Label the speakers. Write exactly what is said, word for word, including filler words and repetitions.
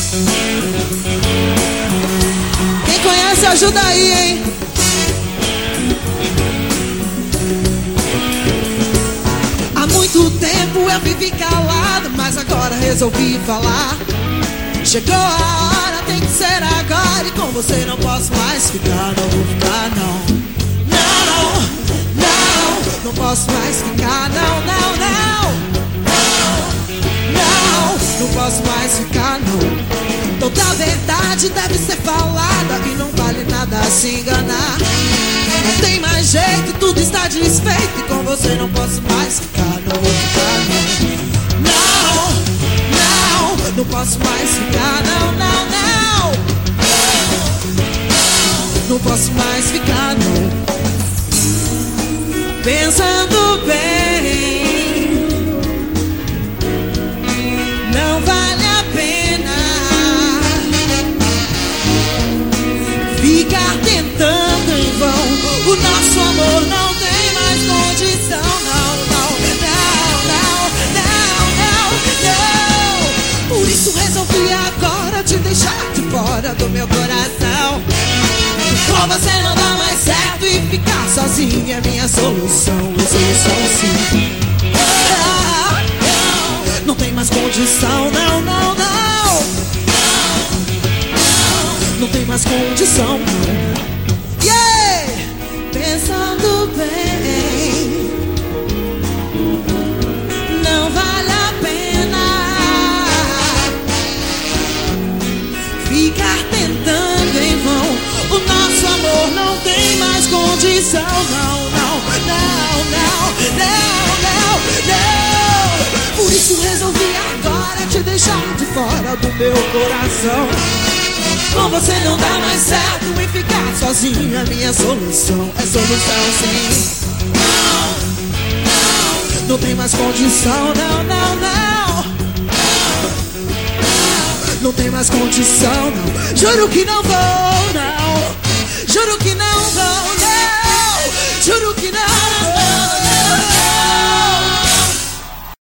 Speaker 1: Quem conhece, ajuda aí, hein? Há muito tempo eu vivi calado, mas agora resolvi falar. Chegou a hora, tem que ser agora, e com você não posso mais ficar, não vou ficar, não. Não, não, não posso mais ficar, não, não, não. Não, não posso mais ficar, não. Toda a verdade deve ser falada e não vale nada se enganar. Não tem mais jeito, tudo está desfeito, e com você não posso mais ficar, não vou ficar, não. Não, não, não posso mais ficar, não, não, não. Não posso mais ficar, não. Pensando bem, não vale a pena ficar tentando em vão. O nosso amor não tem mais condição, não, não, não, não, não, não. Por isso resolvi agora te deixar de fora do meu coração. Com você não dá mais certo e ficar sozinha é minha solução, é solução sim. Ah, não, não tem mais condição, não, não, não. Não tem mais condição, não. Yeah! Pensando bem, não vale a pena ficar tentando em vão. O nosso amor não tem mais condição, não, não, não, não, não, não, não. Por isso resolvi agora te deixar de fora do meu coração. Com você não dá mais certo e ficar sozinha é minha solução, é solução sim. Não, não, não tem mais condição, não, não, não. Não tem mais condição, não. Juro que não vou, não. Juro que não vou,